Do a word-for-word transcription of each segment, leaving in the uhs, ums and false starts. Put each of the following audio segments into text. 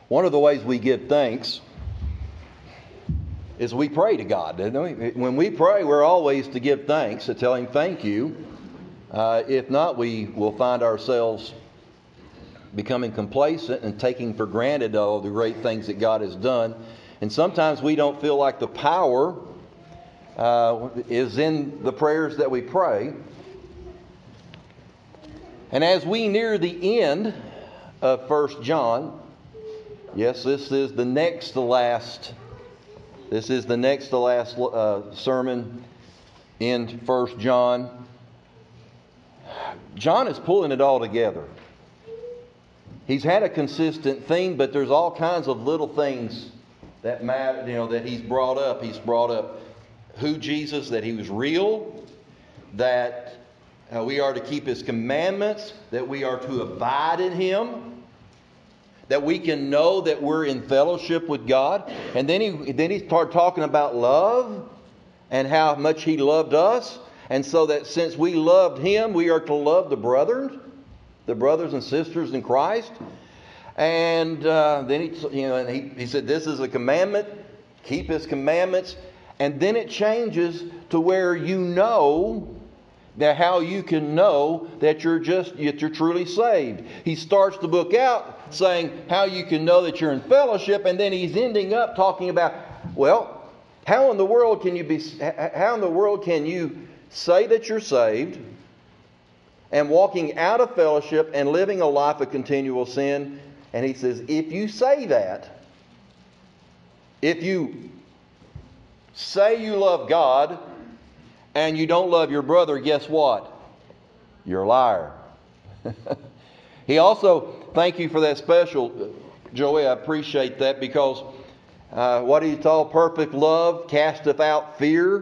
One of the ways we give thanks is we pray to God. When we pray, we're always to give thanks, to tell Him thank you. Uh, if not, we will find ourselves becoming complacent and taking for granted all the great things that God has done. And sometimes we don't feel like the power uh, is in the prayers that we pray. And as we near the end of First John, yes, this is the next to last. This is the next to last uh, sermon in First John. John is pulling it all together. He's had a consistent theme, but there's all kinds of little things that matter. You know, that he's brought up. He's brought up who Jesus, that He was real, that uh, we are to keep His commandments, that we are to abide in Him, that we can know that we're in fellowship with God. And then he then he started talking about love and how much He loved us. And so that since we loved Him, we are to love the brothers, the brothers and sisters in Christ. And uh, then he, you know, and he, he said, this is a commandment, keep His commandments. And then it changes to where you know that how you can know that you're just that you're truly saved. He starts the book out saying how you can know that you're in fellowship, and then he's ending up talking about, well, how in the world can you be? How in the world can you say that you're saved and walking out of fellowship and living a life of continual sin? And he says, if you say that, if you say you love God and you don't love your brother, guess what? You're a liar. He also, thank you for that special, Joey. I appreciate that, because uh, what he called perfect love casteth out fear.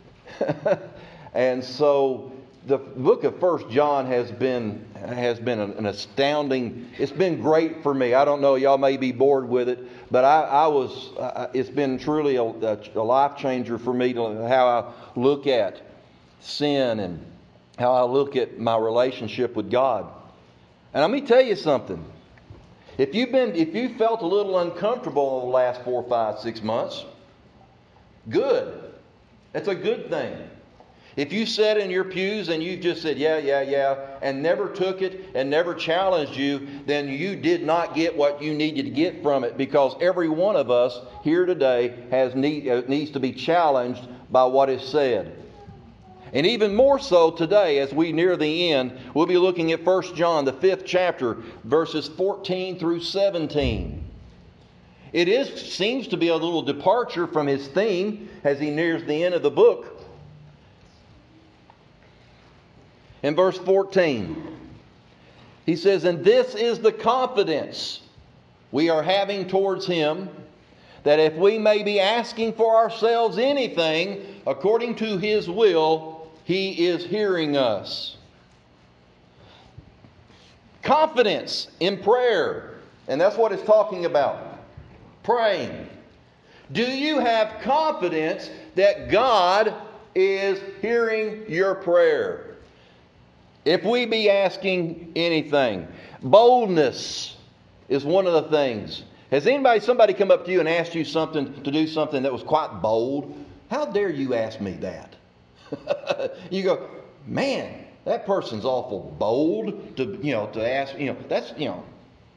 And so the book of First John has been has been an astounding. It's been great for me. I don't know, y'all may be bored with it, but I, I was. Uh, it's been truly a, a life changer for me to how I look at sin and how I look at my relationship with God. And let me tell you something. If you've been, if you felt a little uncomfortable in the last four, five, six months, good. That's a good thing. If you sat in your pews and you just said, yeah, yeah, yeah, and never took it and never challenged you, then you did not get what you needed to get from it, because every one of us here today has need, uh, needs to be challenged by what is said. And even more so today, as we near the end, we'll be looking at First John, the fifth chapter, verses fourteen through seventeen. It is seems to be a little departure from his theme as he nears the end of the book. In verse fourteen, he says, and this is the confidence we are having towards Him, that if we may be asking for ourselves anything according to His will, He is hearing us. Confidence in prayer. And that's what it's talking about. Praying. Do you have confidence that God is hearing your prayer? If we be asking anything. Boldness is one of the things. Has anybody, somebody come up to you and asked you something, to do something that was quite bold? How dare you ask me that? You go, man, that person's awful bold to, you know, to ask, you know, that's, you know.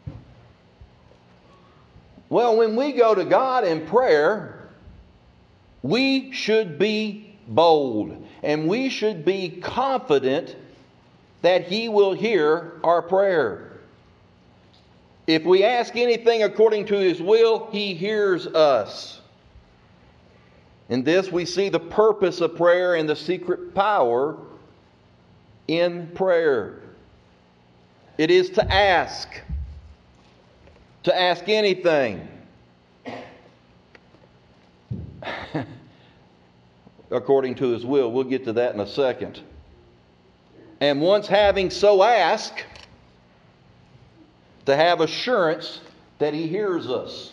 Well, when we go to God in prayer, we should be bold, and we should be confident that He will hear our prayer. If we ask anything according to His will, He hears us. In this we see the purpose of prayer and the secret power in prayer. It is to ask. To ask anything. According to His will. We'll get to that in a second. And once having so asked, to have assurance that He hears us.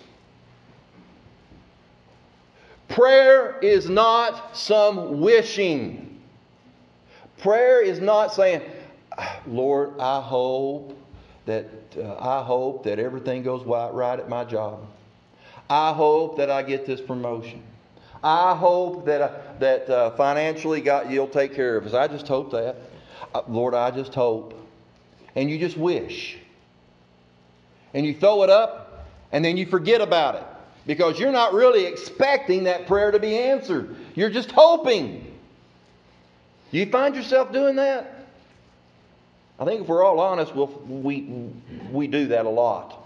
Prayer is not some wishing. Prayer is not saying, Lord, I hope that uh, I hope that everything goes right at my job. I hope that I get this promotion. I hope that uh, that uh, financially God, you'll take care of us. I just hope that. Uh, Lord, I just hope. And you just wish. And you throw it up and then you forget about it. Because you're not really expecting that prayer to be answered. You're just hoping. Do you find yourself doing that? I think if we're all honest, we'll, we we do that a lot.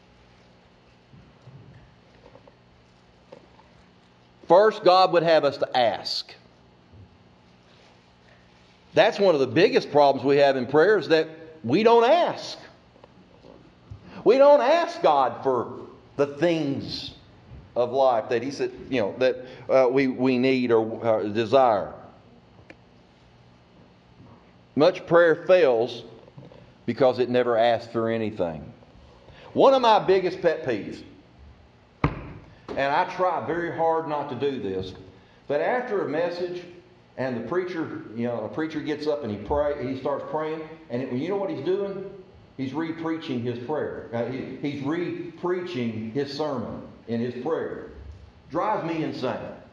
First, God would have us to ask. That's one of the biggest problems we have in prayer is that we don't ask. We don't ask God for the things of life that He said, you know, that uh, we, we need or uh, desire. Much prayer fails because it never asks for anything. One of my biggest pet peeves, and I try very hard not to do this, but after a message and the preacher, you know, a preacher gets up and he pray, he starts praying, and it, you know what he's doing? He's re-preaching his prayer. Uh, he, he's re-preaching his sermon in his prayer. Drives me insane.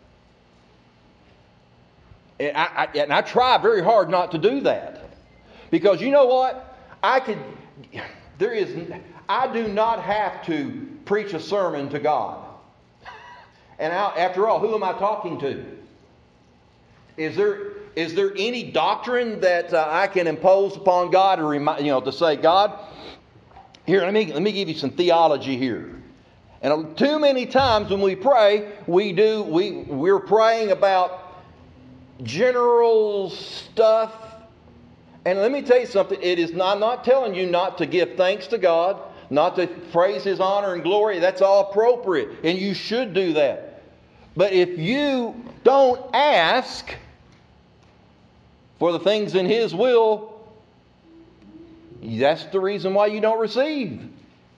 And I, I, and I try very hard not to do that. Because you know what? I could, there is, I do not have to preach a sermon to God. And I, after all, who am I talking to? Is there is there any doctrine that uh, I can impose upon God, or remind, you know, to say, God, here, let me let me give you some theology here. And too many times when we pray, we do we we're praying about general stuff. And let me tell you something. It is not, I'm not telling you not to give thanks to God, not to praise His honor and glory. That's all appropriate, and you should do that. But if you don't ask for the things in His will, that's the reason why you don't receive.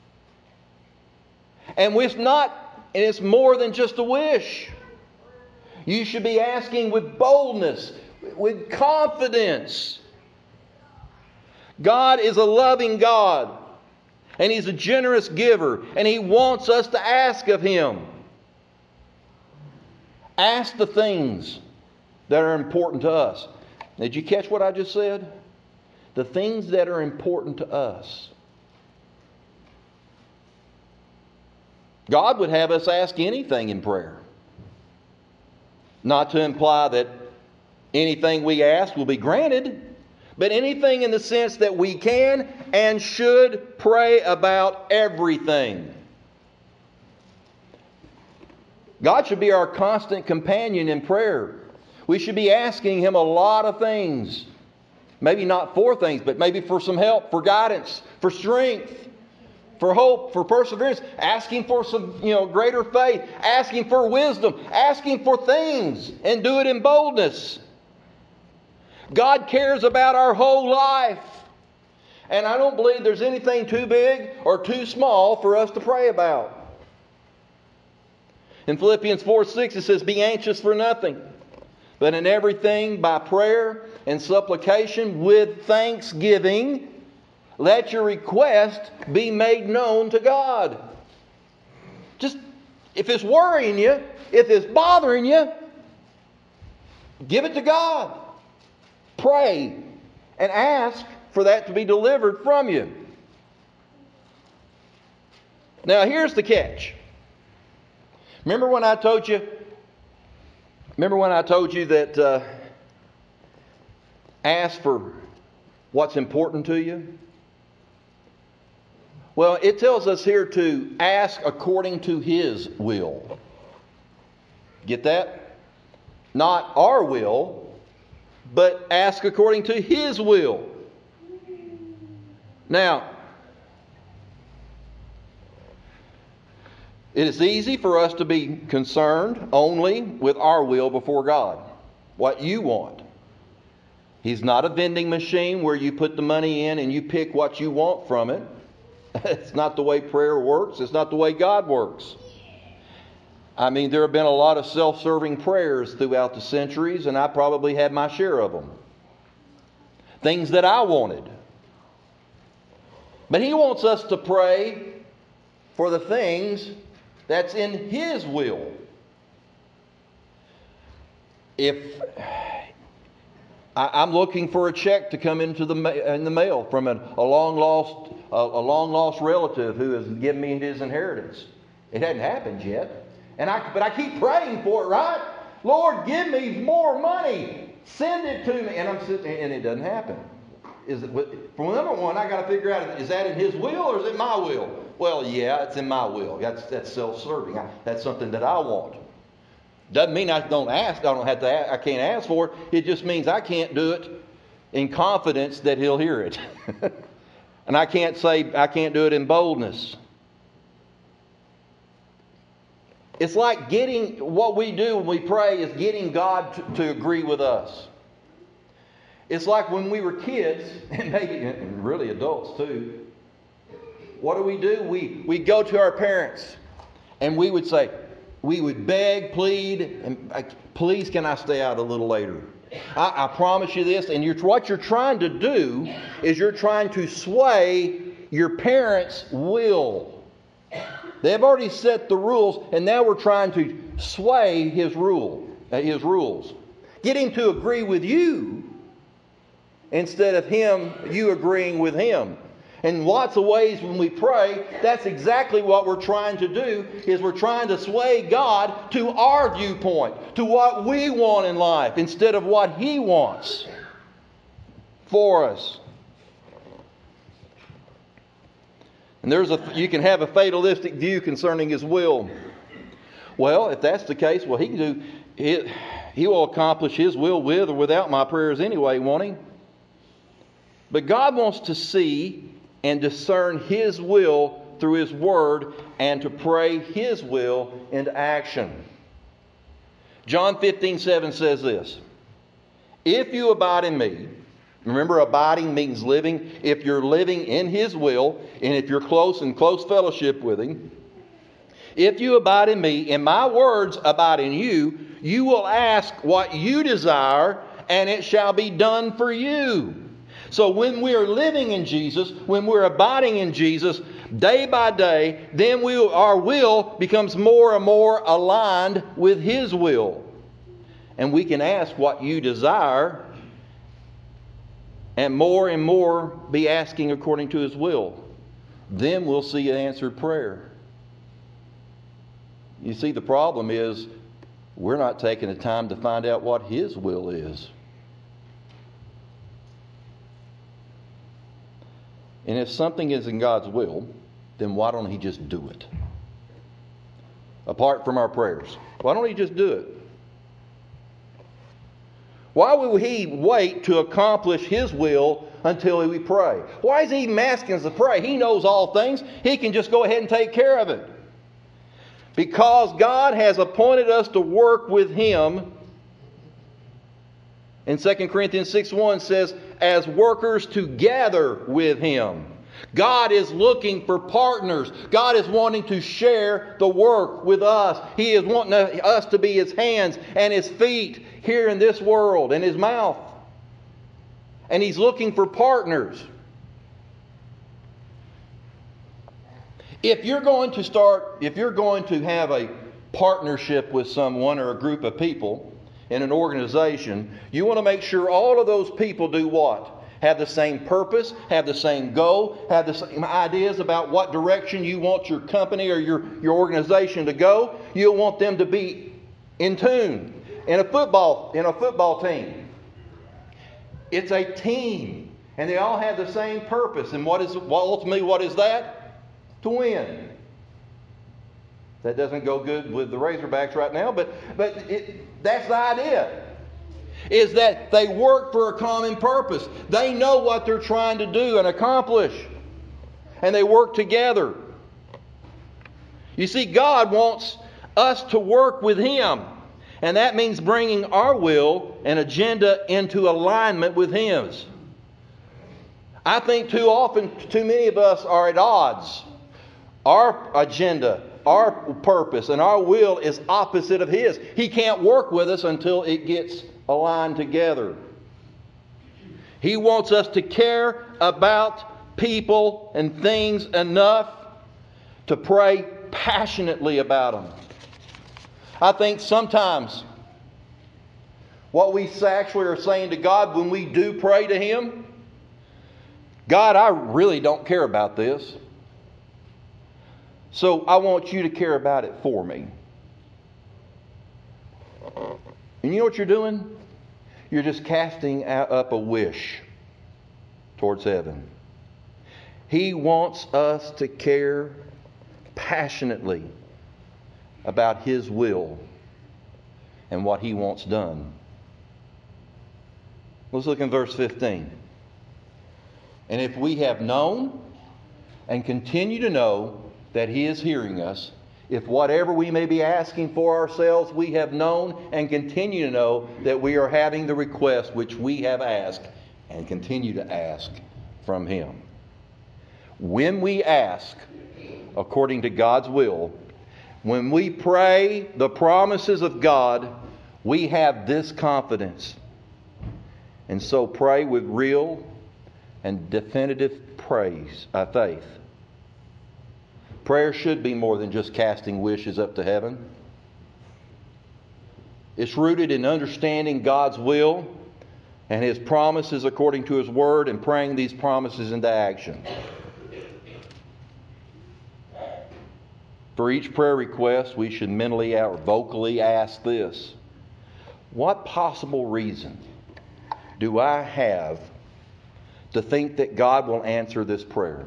And it's not, and it's more than just a wish. You should be asking with boldness, with confidence. God is a loving God, and He's a generous giver, and He wants us to ask of Him. Ask the things that are important to us. Did you catch what I just said? The things that are important to us. God would have us ask anything in prayer. Not to imply that anything we ask will be granted, but anything in the sense that we can and should pray about everything. God should be our constant companion in prayer. We should be asking Him a lot of things. Maybe not for things, but maybe for some help, for guidance, for strength, for hope, for perseverance. Asking for some, you know, greater faith. Asking for wisdom. Asking for things. And do it in boldness. God cares about our whole life. And I don't believe there's anything too big or too small for us to pray about. In Philippians four six it says, be anxious for nothing, but in everything by prayer and supplication with thanksgiving, let your request be made known to God. Just, if it's worrying you, if it's bothering you, give it to God. Pray and ask for that to be delivered from you. Now here's the catch. Remember when I told you, remember when I told you that uh, ask for what's important to you? Well, it tells us here to ask according to His will. Get that? Not our will, but ask according to His will. Now, it is easy for us to be concerned only with our will before God. What you want. He's not a vending machine where you put the money in and you pick what you want from it. It's not the way prayer works. It's not the way God works. I mean, there have been a lot of self-serving prayers throughout the centuries, and I probably had my share of them. Things that I wanted. But He wants us to pray for the things that's in His will. If I, I'm looking for a check to come into the ma- in the mail from a, a long lost a, a long lost relative who has given me his inheritance, it hadn't happened yet, and I but I keep praying for it, right? Lord, give me more money. Send it to me, and I'm sitting, and it doesn't happen. Is it, for number one, I got to figure out, is that in His will or is it my will? Well, yeah, it's in my will. That's that's self-serving. I, that's something that I want. Doesn't mean I don't ask. I don't have to. Ask, I can't ask for it. It just means I can't do it in confidence that He'll hear it, and I can't say I can't do it in boldness. It's like getting what we do when we pray is getting God to, to agree with us. It's like when we were kids, and maybe and really adults too. What do we do? We we go to our parents, and we would say, we would beg, plead, and please, can I stay out a little later? I, I promise you this, and you're, what you're trying to do is you're trying to sway your parents' will. They've already set the rules, and now we're trying to sway his rule, uh, his rules. Get him to agree with you instead of him, you agreeing with him. In lots of ways when we pray, that's exactly what we're trying to do, is we're trying to sway God to our viewpoint, to what we want in life, instead of what He wants for us. And there's a you can have a fatalistic view concerning His will. Well, if that's the case, well, He can do it. He will accomplish His will with or without my prayers anyway, won't He? But God wants to see and discern His will through His Word, and to pray His will into action. John fifteen seven says this: if you abide in me, remember abiding means living. If you're living in His will, and if you're close in close fellowship with Him, if you abide in me, and my words abide in you, you will ask what you desire, and it shall be done for you. So when we are living in Jesus, when we're abiding in Jesus, day by day, then we, our will becomes more and more aligned with His will. And we can ask what you desire, and more and more be asking according to His will. Then we'll see an answered prayer. You see, the problem is we're not taking the time to find out what His will is. And if something is in God's will, then why don't He just do it? Apart from our prayers, why don't He just do it? Why will He wait to accomplish His will until we pray? Why is He even asking us to pray? He knows all things. He can just go ahead and take care of it. Because God has appointed us to work with Him. And Second Corinthians six one says, as workers together with Him. God is looking for partners. God is wanting to share the work with us. He is wanting us to be His hands and His feet here in this world, and His mouth. And He's looking for partners. If you're going to start, if you're going to have a partnership with someone or a group of people in an organization, you want to make sure all of those people do what? Have the same purpose, have the same goal, have the same ideas about what direction you want your company or your, your organization to go. You'll want them to be in tune. In a football, in a football team, it's a team, and they all have the same purpose. And what is ultimately what is that? To win. That doesn't go good with the Razorbacks right now, but but it, that's the idea. Is that they work for a common purpose. They know what they're trying to do and accomplish. And they work together. You see, God wants us to work with Him. And that means bringing our will and agenda into alignment with His. I think too often, too many of us are at odds. Our agenda, our purpose, and our will is opposite of His. He can't work with us until it gets aligned together. He wants us to care about people and things enough to pray passionately about them. I think sometimes what we actually are saying to God when we do pray to Him, God, I really don't care about this, so I want you to care about it for me. And you know what you're doing? You're just casting up a wish towards heaven. He wants us to care passionately about His will and what He wants done. Let's look in verse fifteen. And if we have known and continue to know that He is hearing us, if whatever we may be asking for ourselves, we have known and continue to know that we are having the request which we have asked and continue to ask from Him. When we ask according to God's will, when we pray the promises of God, we have this confidence. And so pray with real and definitive praise, uh, faith. Prayer should be more than just casting wishes up to heaven. It's rooted in understanding God's will and His promises according to His Word and praying these promises into action. For each prayer request, we should mentally or vocally ask this: what possible reason do I have to think that God will answer this prayer?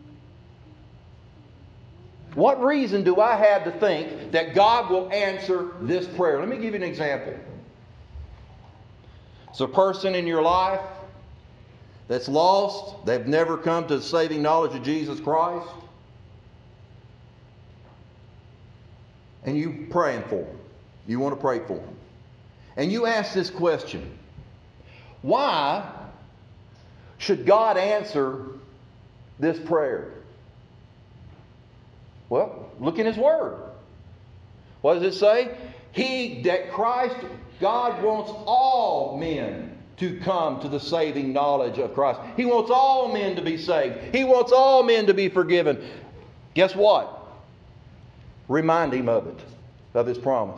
What reason do I have to think that God will answer this prayer? Let me give you an example. It's a person in your life that's lost. They've never come to the saving knowledge of Jesus Christ. And you praying for them. You want to pray for them. And you ask this question: why should God answer this prayer? Well, look in His Word. What does it say? He, that Christ, God wants all men to come to the saving knowledge of Christ. He wants all men to be saved. He wants all men to be forgiven. Guess what? Remind Him of it, of His promise.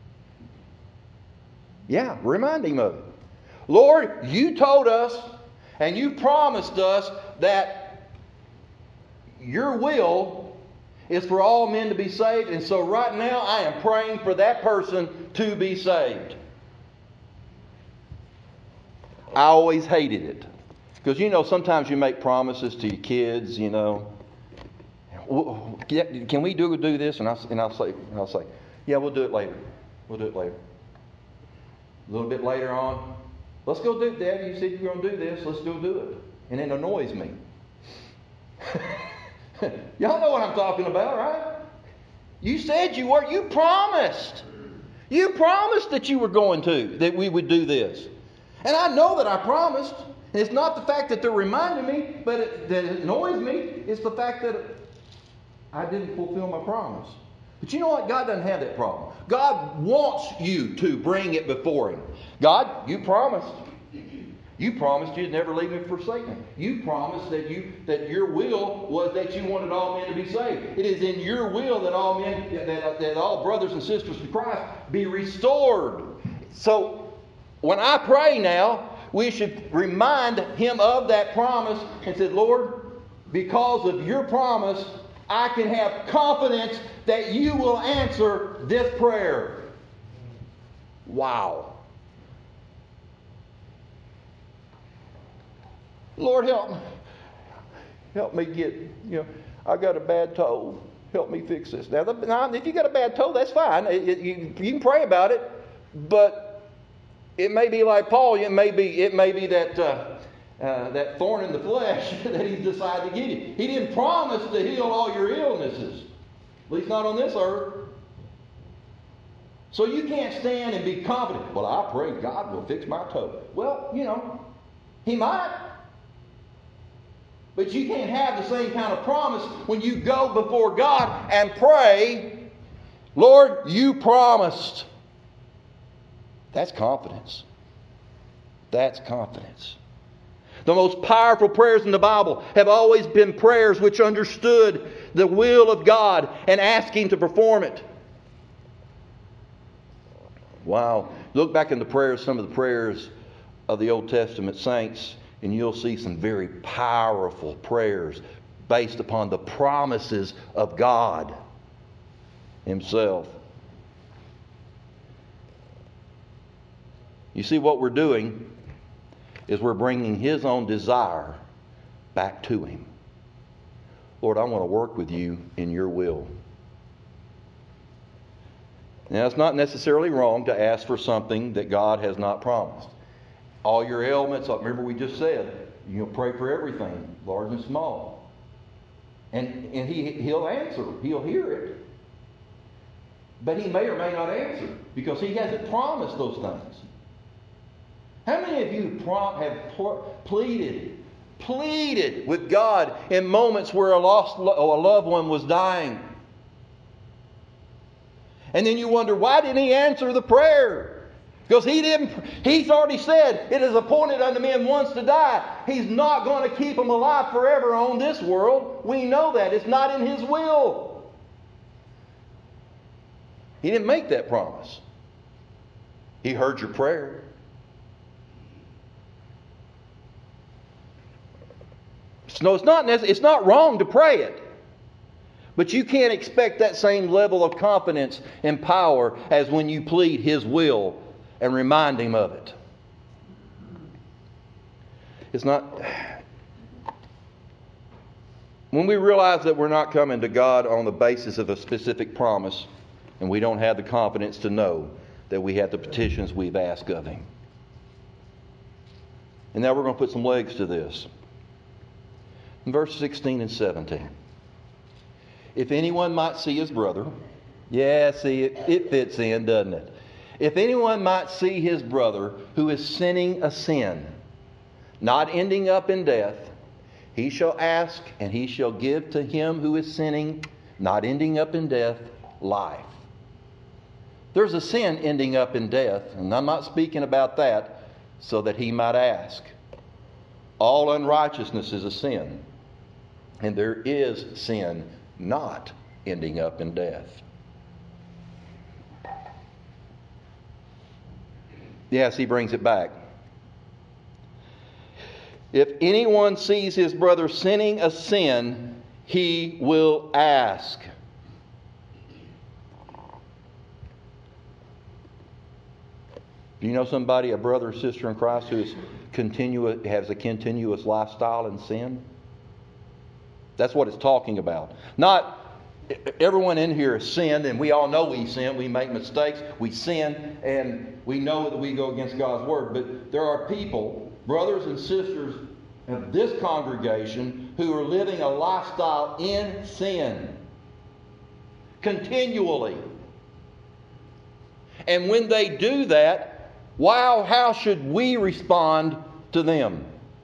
Yeah, remind Him of it. Lord, you told us and you promised us that your will is for all men to be saved, and so right now I am praying for that person to be saved. I always hated it. Because, you know, sometimes you make promises to your kids, you know. Can we do do this? And I'll, and I'll say, and I'll say, yeah, we'll do it later. We'll do it later. A little bit later on, let's go do it, Dad. You said you're going to do this. Let's go do it. And it annoys me. Y'all know what I'm talking about, right? You said you were. You promised. You promised that you were going to, that we would do this. And I know that I promised. And it's not the fact that they're reminding me, but it, that it annoys me. It's the fact that I didn't fulfill my promise. But you know what? God doesn't have that problem. God wants you to bring it before Him. God, you promised. You promised you'd never leave me or forsake me. You promised that you that your will was that you wanted all men to be saved. It is in your will that all men, that, that all brothers and sisters in Christ be restored. So when I pray now, we should remind Him of that promise and say, Lord, because of your promise, I can have confidence that you will answer this prayer. Wow. Lord, help me. Help me get, you know, I got a bad toe. Help me fix this. Now, now if you got a bad toe, that's fine. It, it, you, you can pray about it. But it may be like Paul. It may be, it may be that, uh, uh, that thorn in the flesh that He's decided to give you. He didn't promise to heal all your illnesses. At least not on this earth. So you can't stand and be confident. Well, I pray God will fix my toe. Well, you know, He might. But you can't have the same kind of promise when you go before God and pray, Lord, you promised. That's confidence. That's confidence. The most powerful prayers in the Bible have always been prayers which understood the will of God and asked Him to perform it. Wow. Look back in the prayers, some of the prayers of the Old Testament saints, and you'll see some very powerful prayers based upon the promises of God Himself. You see, what we're doing is we're bringing His own desire back to Him. Lord, I want to work with You in Your will. Now, it's not necessarily wrong to ask for something that God has not promised. All your ailments, remember we just said, you'll pray for everything, large and small. And, and he, He'll answer. He'll hear it. But He may or may not answer because He hasn't promised those things. How many of you have pleaded, pleaded with God in moments where a lost or a loved one was dying? And then you wonder, why didn't He answer the prayer? Because He didn't. He's already said, it is appointed unto men once to die. He's not going to keep them alive forever on this world. We know that. It's not in His will. He didn't make that promise. He heard your prayer. No, it's not necessary. It's not wrong to pray it. But you can't expect that same level of confidence and power as when you plead His will and remind Him of it. It's not... When we realize that we're not coming to God on the basis of a specific promise, and we don't have the confidence to know that we have the petitions we've asked of Him. And now we're going to put some legs to this. In verse sixteen and seventeen. If anyone might see his brother, yeah, see, it, it fits in, doesn't it? If anyone might see his brother who is sinning a sin, not ending up in death, he shall ask, and he shall give to him who is sinning, not ending up in death, life. There's a sin ending up in death, and I'm not speaking about that, so that he might ask. All unrighteousness is a sin, and there is sin not ending up in death. Yes, he brings it back. If anyone sees his brother sinning a sin, he will ask. Do you know somebody, a brother or sister in Christ, who is continuous, has a continuous lifestyle in sin? That's what it's talking about. Not everyone in here has sinned, and we all know we sin. We make mistakes. We sin, and we know that we go against God's Word. But there are people, brothers and sisters of this congregation, who are living a lifestyle in sin continually. And when they do that, wow, how should we respond to them?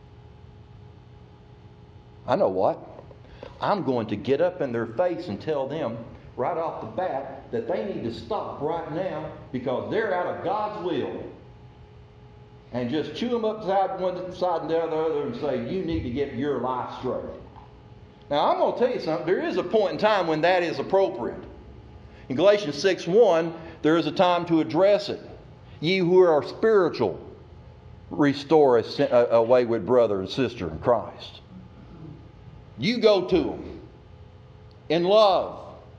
I know what. I'm going to get up in their face and tell them right off the bat that they need to stop right now because they're out of God's will. And just chew them upside one side and the other and say, you need to get your life straight. Now, I'm going to tell you something. There is a point in time when that is appropriate. In Galatians six one, there is a time to address it. Ye who are spiritual, restore a, a, a wayward brother and sister in Christ. You go to them in love.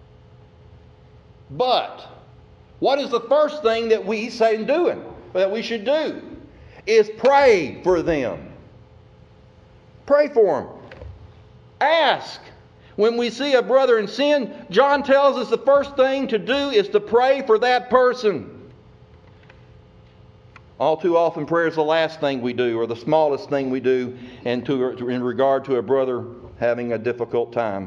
But what is the first thing that we say and doing, that we should do? Is pray for them. Pray for them. Ask. When we see a brother in sin, John tells us the first thing to do is to pray for that person. All too often, prayer is the last thing we do, or the smallest thing we do, and to, in regard to a brother having a difficult time.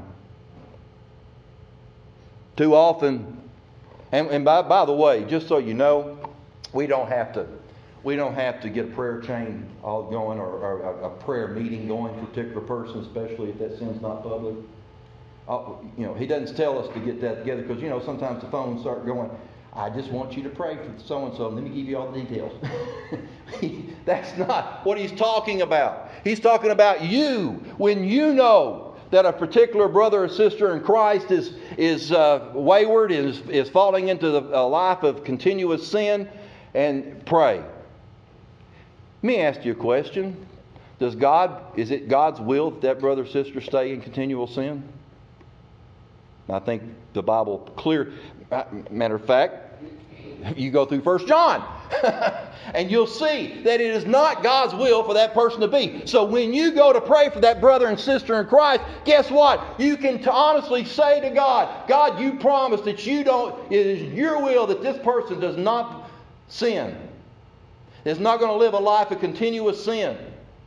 Too often, and, and by, by the way, just so you know, we don't have to, we don't have to get a prayer chain all going, or, or a, a prayer meeting going for a particular person, especially if that sin's not public. Uh, you know, he doesn't tell us to get that together because, you know, sometimes the phones start going. I just want you to pray for so-and-so. Let me give you all the details. That's not what he's talking about. He's talking about you. When you know that a particular brother or sister in Christ is, is uh, wayward, is, is falling into the, a life of continuous sin, and pray. Let me ask you a question. Does God, is it God's will that that brother or sister stay in continual sin? I think the Bible clear. Matter of fact, you go through First John and you'll see that it is not God's will for that person to be. So when you go to pray for that brother and sister in Christ, guess what? You can t- honestly say to God, God, you promised that you don't, it is your will that this person does not sin. Is not going to live a life of continuous sin.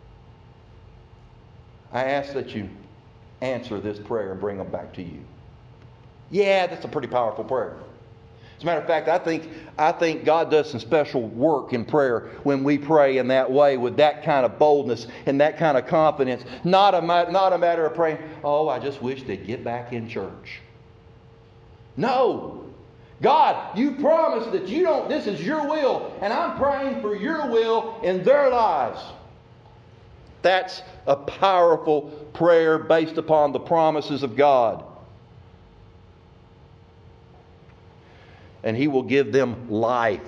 I ask that you answer this prayer and bring them back to you. Yeah, that's a pretty powerful prayer. As a matter of fact, I think I think God does some special work in prayer when we pray in that way with that kind of boldness and that kind of confidence. Not a, not a matter of praying, oh, I just wish they'd get back in church. No. God, you promised that you don't, this is your will, and I'm praying for your will in their lives. That's a powerful prayer based upon the promises of God. And He will give them life.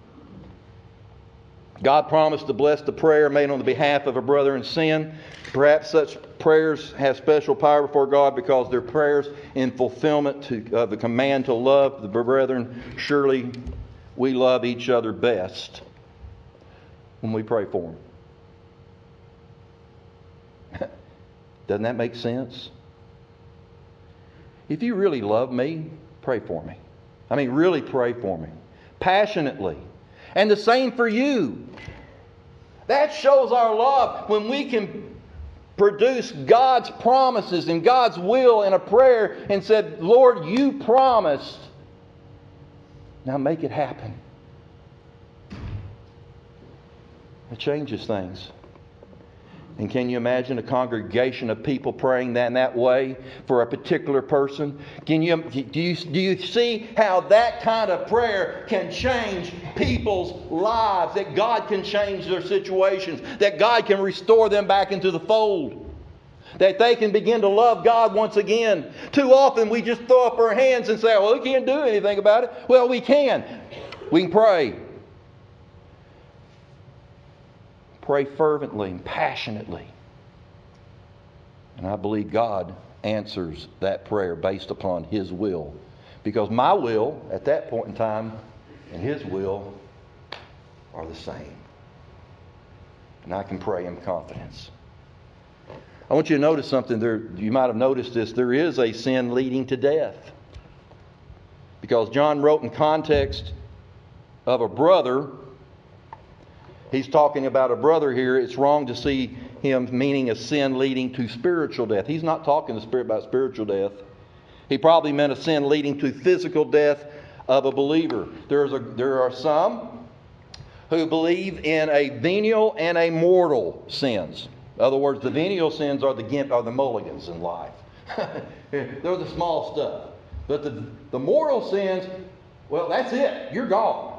God promised to bless the prayer made on the behalf of a brother in sin. Perhaps such prayers have special power before God because they're prayers in fulfillment to, of the command to love the brethren. Surely we love each other best when we pray for them. Doesn't that make sense? If you really love me, pray for me. I mean, really pray for me. Passionately. And the same for you. That shows our love when we can produce God's promises and God's will in a prayer and said, Lord, you promised. Now make it happen. It changes things. And can you imagine a congregation of people praying that in that way for a particular person? Can you do you do you see how that kind of prayer can change people's lives? That God can change their situations, that God can restore them back into the fold, that they can begin to love God once again. Too often we just throw up our hands and say, "Well, we can't do anything about it." Well, we can. We can pray. Pray fervently and passionately. And I believe God answers that prayer based upon His will. Because my will at that point in time and His will are the same. And I can pray in confidence. I want you to notice something there. You might have noticed this. There is a sin leading to death. Because John wrote in context of a brother. He's talking about a brother here. It's wrong to see him meaning a sin leading to spiritual death. He's not talking about spiritual death. He probably meant a sin leading to physical death of a believer. There's a, there are some who believe in a venial and a mortal sins. In other words, the venial sins are the gimp, are the mulligans in life. They're the small stuff. But the, the mortal sins, well, that's it. You're gone.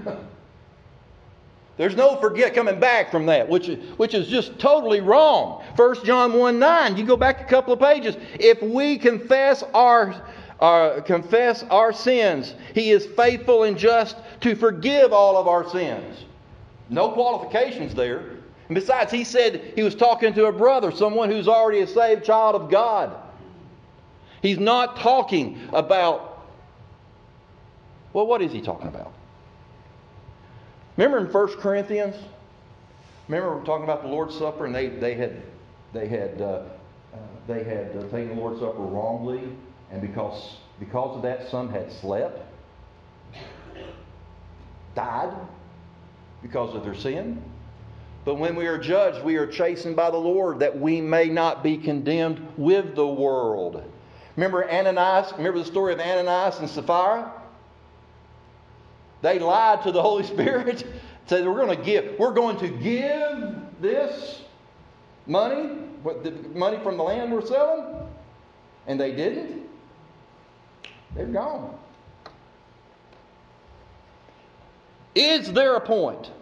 There's no forget coming back from that, which, which is just totally wrong. First John one nine, you go back a couple of pages. If we confess our, our, confess our sins, He is faithful and just to forgive all of our sins. No qualifications there. And besides, He said He was talking to a brother, someone who's already a saved child of God. He's not talking about, well, what is He talking about? Remember in First Corinthians? Remember we were talking about the Lord's Supper, and they, they had they had uh, uh, they had uh, taken the Lord's Supper wrongly, and because because of that, some had slept, died because of their sin. But when we are judged, we are chastened by the Lord, that we may not be condemned with the world. Remember Ananias? Remember the story of Ananias and Sapphira? They lied to the Holy Spirit. Said we're going to give. We're going to give this money, what the money from the land we're selling, and they didn't. They're gone. Is there a point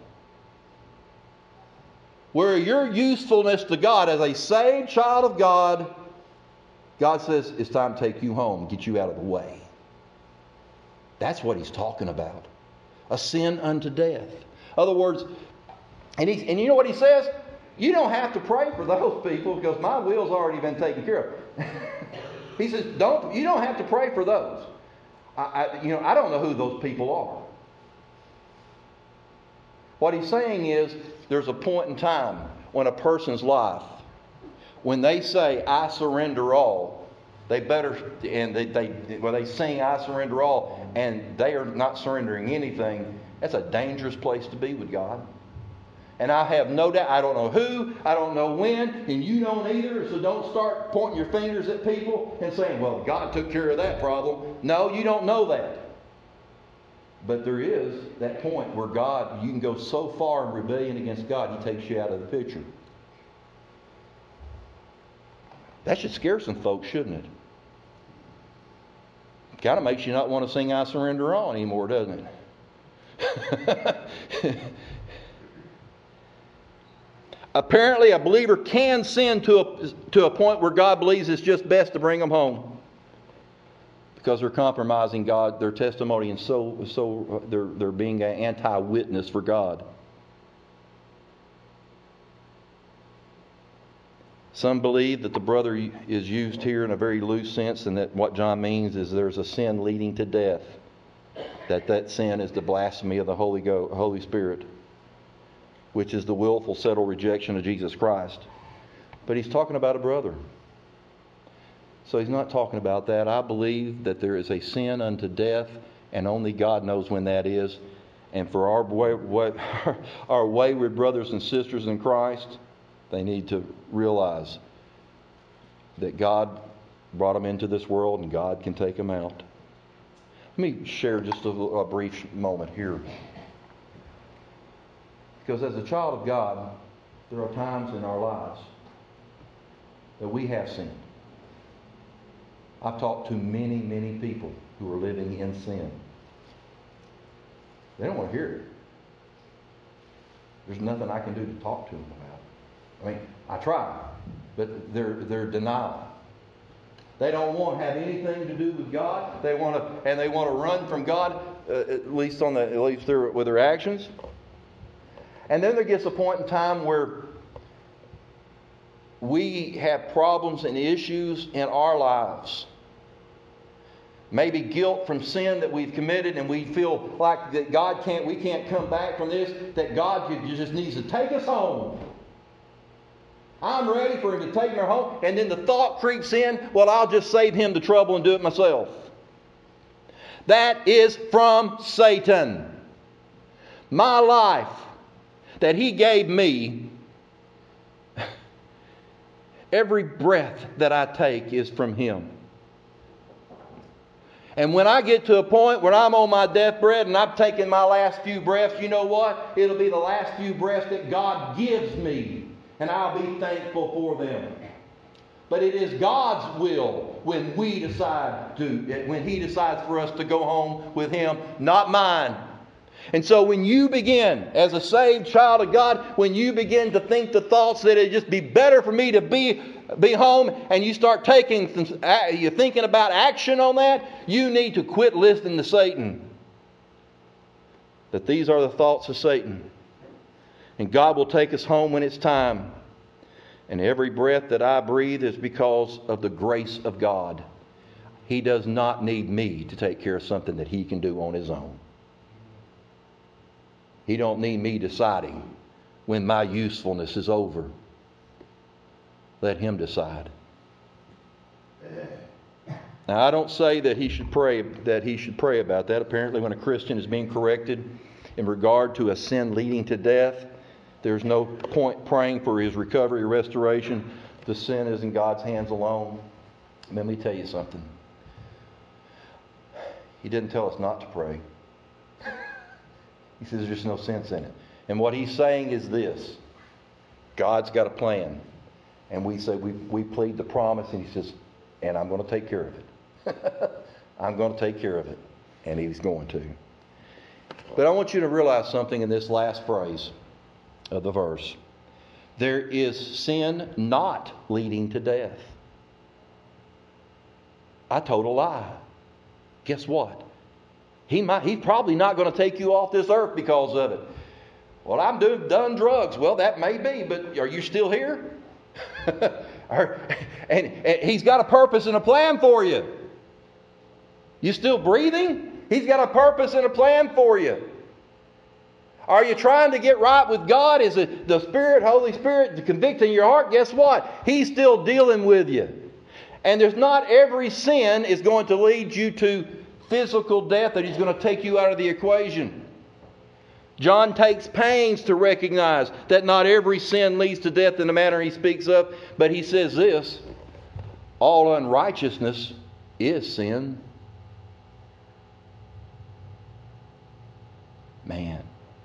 where your usefulness to God as a saved child of God, God says, it's time to take you home, get you out of the way? That's what He's talking about. A sin unto death. In other words, and, he, and you know what He says? You don't have to pray for those people because my will's already been taken care of. He says, don't, you don't have to pray for those. I, I, you know, I don't know who those people are. What He's saying is, there's a point in time when a person's life, when they say, I surrender all, they better, and they, they when they sing, I surrender all, and they are not surrendering anything, that's a dangerous place to be with God. And I have no doubt, I don't know who, I don't know when, and you don't either, so don't start pointing your fingers at people and saying, well, God took care of that problem. No, you don't know that. But there is that point where God, you can go so far in rebellion against God, He takes you out of the picture. That should scare some folks, shouldn't it? It kind of makes you not want to sing I Surrender All anymore, doesn't it? Apparently, a believer can sin to a, to a point where God believes it's just best to bring them home. Because they're compromising God, their testimony, and so so they're they're being an anti-witness for God. Some believe that the brother is used here in a very loose sense, and that what John means is there's a sin leading to death. That that sin is the blasphemy of the Holy Go, Holy Spirit, which is the willful, settled rejection of Jesus Christ. But he's talking about a brother. So he's not talking about that. I believe that there is a sin unto death, and only God knows when that is. And for our, way, way, our wayward brothers and sisters in Christ, they need to realize that God brought them into this world and God can take them out. Let me share just a, a brief moment here. Because as a child of God, there are times in our lives that we have sinned. I've talked to many, many people who are living in sin. They don't want to hear it. There's nothing I can do to talk to them about it. I mean, I try, but they're they're denial. They don't want to have anything to do with God. They want to, and they want to run from God, uh, at least on the at least their, with their actions. And then there gets a point in time where we have problems and issues in our lives. Maybe guilt from sin that we've committed, and we feel like that God can't, we can't come back from this, that God just needs to take us home. I'm ready for Him to take me home. And then the thought creeps in, well, I'll just save Him the trouble and do it myself. That is from Satan. My life that He gave me, every breath that I take is from Him. And when I get to a point where I'm on my deathbed and I've taken my last few breaths, you know what? It'll be the last few breaths that God gives me. And I'll be thankful for them. But it is God's will when we decide to, when He decides for us to go home with Him, not mine. And so when you begin, as a saved child of God, when you begin to think the thoughts that it'd just be better for me to be, be home, and you start taking, you're thinking about action on that, you need to quit listening to Satan. That these are the thoughts of Satan. And God will take us home when it's time. And every breath that I breathe is because of the grace of God. He does not need me to take care of something that He can do on His own. He don't need me deciding when my usefulness is over. Let Him decide. Now, I don't say that he should pray that he should pray about that. Apparently, when a Christian is being corrected in regard to a sin leading to death, there's no point praying for his recovery or restoration. The sin is in God's hands alone. Let me tell you something. He didn't tell us not to pray. He says there's just no sense in it. And what He's saying is this. God's got a plan. And we say, we, we plead the promise, and He says, and I'm going to take care of it. I'm going to take care of it. And He's going to. But I want you to realize something in this last phrase of the verse. There is sin not leading to death. I told a lie. Guess what? He might, he's probably not going to take you off this earth because of it. Well, I'm doing, done drugs. Well, that may be, but are you still here? and, and he's got a purpose and a plan for you. You still breathing? He's got a purpose and a plan for you. Are you trying to get right with God? Is it the Spirit, Holy Spirit, convicting your heart? Guess what? He's still dealing with you. And there's not every sin is going to lead you to physical death, that He's going to take you out of the equation. John takes pains to recognize that not every sin leads to death in the manner he speaks of, but he says this: all unrighteousness is sin. Man,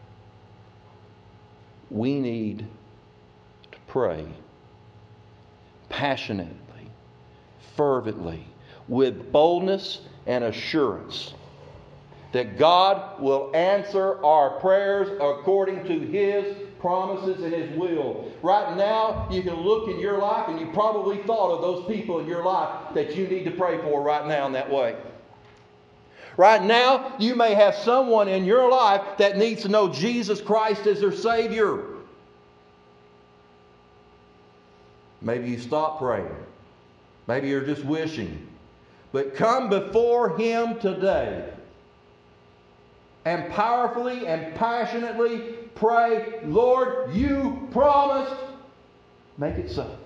we need to pray passionately, fervently, with boldness and assurance that God will answer our prayers according to His promises and His will. Right now, you can look in your life and you probably thought of those people in your life that you need to pray for right now in that way. Right now, you may have someone in your life that needs to know Jesus Christ as their Savior. Maybe you stop praying. Maybe you're just wishing. But come before Him today and powerfully and passionately pray, Lord, you promised. Make it so.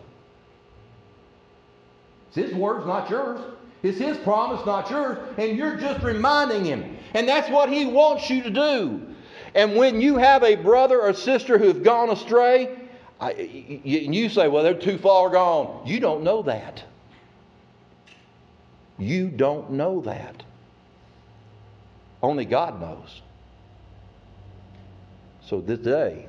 It's His words, not yours. It's His promise, not yours. And you're just reminding Him. And that's what He wants you to do. And when you have a brother or sister who've gone astray, I, you, you say, well, they're too far gone. You don't know that. You don't know that. Only God knows. So this day,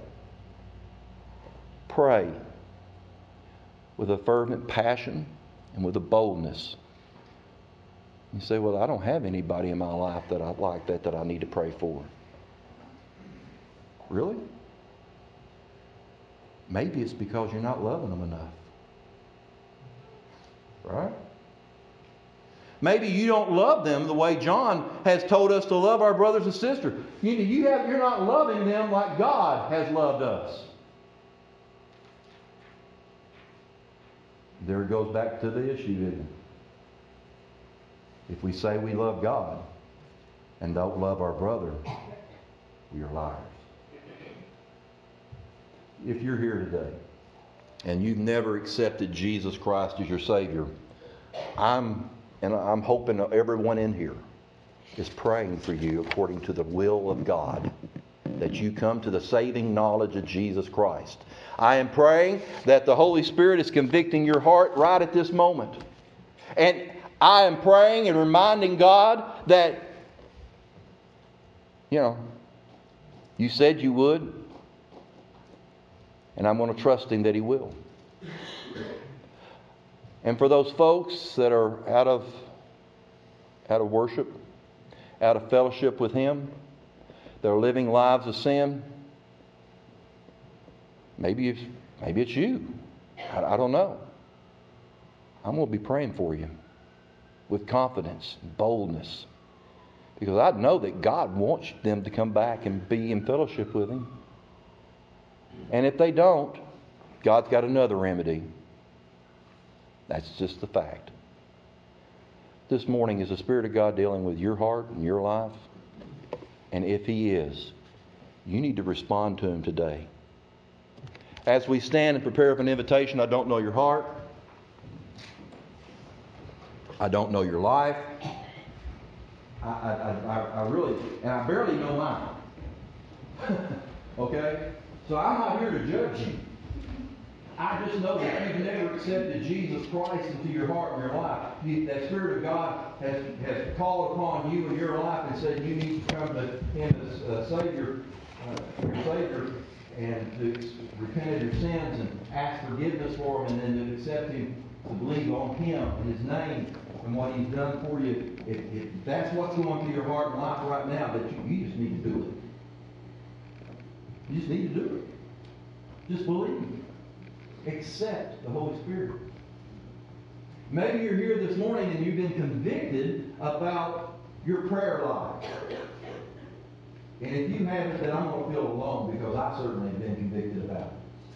pray with a fervent passion and with a boldness. You say, well, I don't have anybody in my life that I like that that I need to pray for. Really? Maybe it's because you're not loving them enough. Right? Maybe you don't love them the way John has told us to love our brothers and sisters. You, you have, you're not loving them like God has loved us. There it goes back to the issue, isn't it? If we say we love God and don't love our brother, we are liars. If you're here today and you've never accepted Jesus Christ as your Savior, I'm and I'm hoping everyone in here is praying for you according to the will of God, that you come to the saving knowledge of Jesus Christ. I am praying that the Holy Spirit is convicting your heart right at this moment. And I am praying and reminding God that, you know, you said you would. And I'm going to trust Him that He will. And for those folks that are out of, out of worship, out of fellowship with Him, that are living lives of sin, maybe it's, maybe it's you. I, I don't know. I'm going to be praying for you with confidence and boldness, because I know that God wants them to come back and be in fellowship with Him. And if they don't, God's got another remedy. That's just the fact. This morning, is the Spirit of God dealing with your heart and your life? And if He is, you need to respond to Him today. As we stand and prepare for an invitation, I don't know your heart. I don't know your life. I, I, I, I really, and I barely know mine. Okay? So I'm not here to judge you. I just know that you've never accepted Jesus Christ into your heart and your life. You, that Spirit of God has, has called upon you in your life and said you need to come to Him as uh, Savior, uh, your Savior, and to repent of your sins and ask forgiveness for them, and then to accept Him, to believe on Him and His name and what He's done for you if, if that's what's going through your heart and life right now, that you, you just need to do it. You just need to do it. Just believe. Accept the Holy Spirit. Maybe you're here this morning and you've been convicted about your prayer life. And if you haven't, then I'm going to feel alone, because I certainly have been convicted about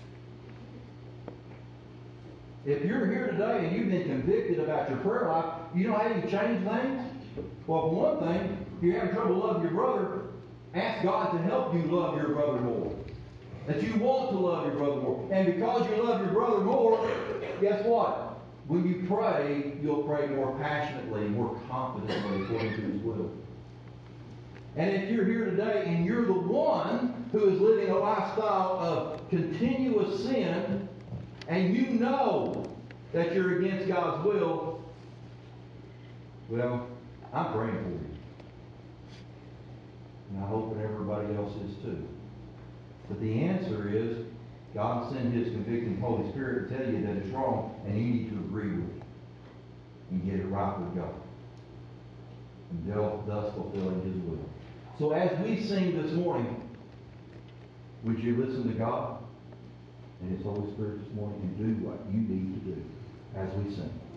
it. If you're here today and you've been convicted about your prayer life, you know how you change things? Well, for one thing, if you're having trouble loving your brother, ask God to help you love your brother more. That you want to love your brother more. And because you love your brother more, guess what? When you pray, you'll pray more passionately, more confidently according to His will. And if you're here today and you're the one who is living a lifestyle of continuous sin, and you know that you're against God's will, well, I'm praying for you. And I hope that everybody else is too. But the answer is, God sent His convicting Holy Spirit to tell you that it's wrong, and you need to agree with it and get it right with God, and thus fulfilling His will. So as we sing this morning, would you listen to God and His Holy Spirit this morning and do what you need to do as we sing?